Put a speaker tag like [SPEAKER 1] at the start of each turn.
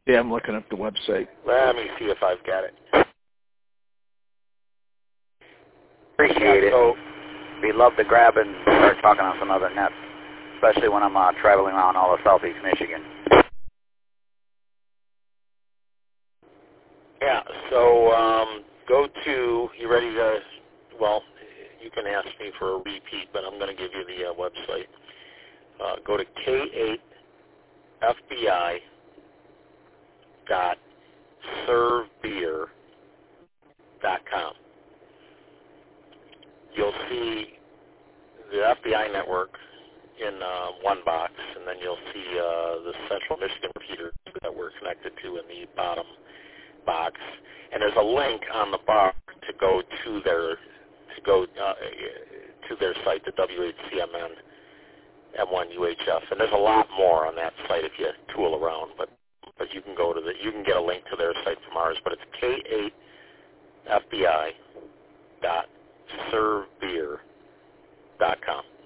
[SPEAKER 1] Yeah, I'm looking up the website.
[SPEAKER 2] Let me see if I've got it.
[SPEAKER 3] Appreciate it.
[SPEAKER 2] So,
[SPEAKER 3] we love to grab and start talking on some other nets, especially when I'm traveling around all of Southeast Michigan.
[SPEAKER 2] yeah, so go to, you ready to, well, you can ask me for a repeat, but I'm going to give you the website. Go to k8fbi.servebeer.com. You'll see the FBI network in one box, and then you'll see the Central Michigan repeater that we're connected to in the bottom box. And there's a link on the bar to go to their site, the WHCMN M1 UHF, and there's a lot more on that site if you tool around. But you can go to you can get a link to their site from ours. But it's k8fbi.servebeer.com.